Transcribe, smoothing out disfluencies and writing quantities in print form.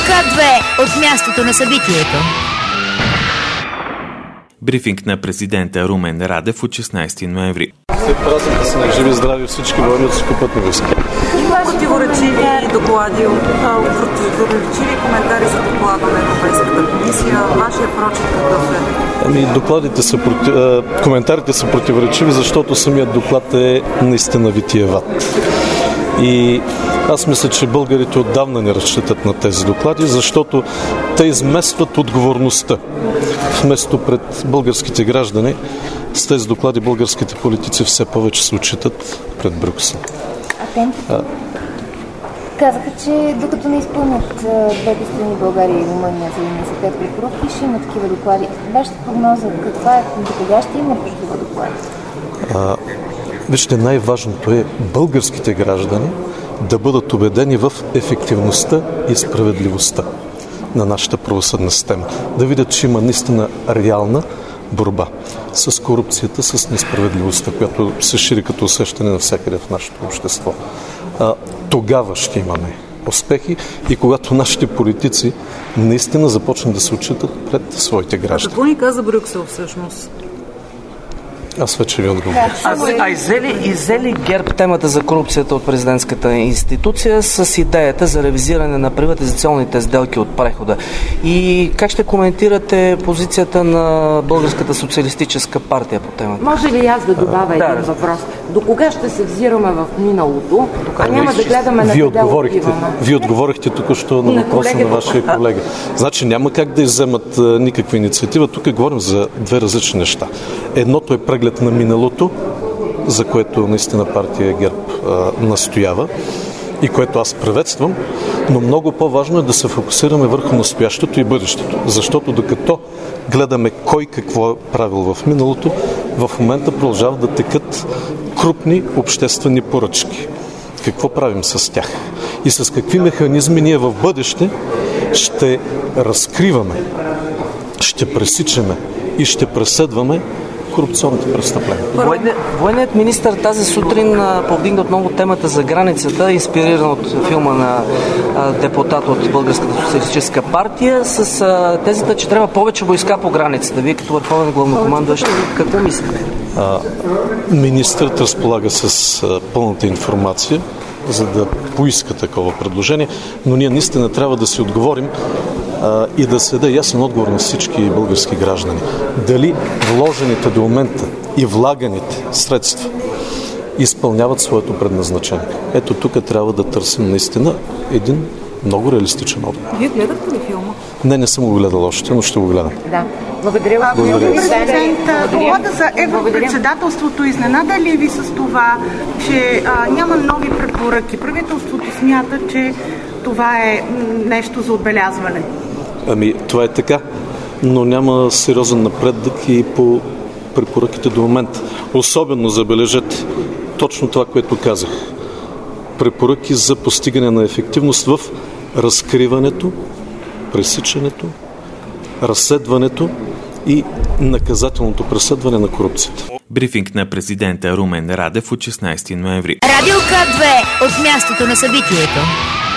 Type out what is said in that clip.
К2 от мястото на събитието. Брифинг на президента Румен Радев от 16 ноември. След празната си на живи здрави всички военни от Сухопътни войски. Има противоречиви доклади, противоречиви коментари за доклада на Европейската комисия. Вашия прочит какъв е? Коментарите са противоречиви, защото самият доклад е наистина витиеват. И аз мисля, че българите отдавна не разчитат на тези доклади, защото те изместват отговорността. Вместо пред българските граждани, с тези доклади българските политици все повече се отчитат пред Брюксел. Казаха, че докато не изпълнят двете страни България и Румъния за университет препоръки, ще има такива доклади. Вашата прогноза каква е? До кога ще има такива доклади? Вижте, най-важното е българските граждани да бъдат убедени в ефективността и справедливостта на нашата правосъдна система. Да видят, че има наистина реална борба с корупцията, с несправедливостта, която се шири като усещане навсякъде в нашето общество. Тогава ще имаме успехи и когато нашите политици наистина започнат да се отчитат пред своите граждани. Какво ни каза Брюксел всъщност? Аз вече ви отговоря. Изели ГЕРБ темата за корупцията от президентската институция с идеята за ревизиране на приватизационните сделки от прехода. И как ще коментирате позицията на Българската социалистическа партия по темата? Може ли аз да добавя един въпрос? До кога ще се взираме в миналото, а няма да гледаме на къде отиваме? Вие отговорихте току-що на въпроса на вашия колега. Значи няма как да изземат никаква инициатива. Тук говорим за две различни неща. Едното е преглед на миналото, за което наистина партия ГЕРБ настоява и което аз приветствам, но много по-важно е да се фокусираме върху настоящето и бъдещето. Защото докато гледаме кой какво е правил в миналото, в момента продължават да текат крупни обществени поръчки. Какво правим с тях? И с какви механизми ние в бъдеще ще разкриваме, ще пресичаме и ще преследваме корупционните престъпления. Военният министър тази сутрин повдигна отново темата за границата, инспириран от филма на депутат от Българската социалистическа партия, с тезата, че трябва повече войска по границата. Вие като върховен главнокомандващ, какво мислите? Министърът разполага с пълната информация, за да поиска такова предложение, но ние наистина трябва да си отговорим и да се даде ясен отговор на всички български граждани. Дали вложените до момента и влаганите средства изпълняват своето предназначение. Ето тук трябва да търсим наистина един много реалистичен отговор. Вие гледахте ли филма? Не съм го гледал още, но ще го гледам. Да. Благодаря. Доклада за европредседателството изненада ли ви с това, че няма нови препоръки? Правителството смята, че това е нещо за отбелязване. Това е така, но няма сериозен напредък и по препоръките до момента. Особено забележете точно това, което казах. Препоръки за постигане на ефективност в разкриването, пресичането, разследването и наказателното преследване на корупцията. Брифинг на президента Румен Радев от 16 ноември. Радио К2 от мястото на събитието.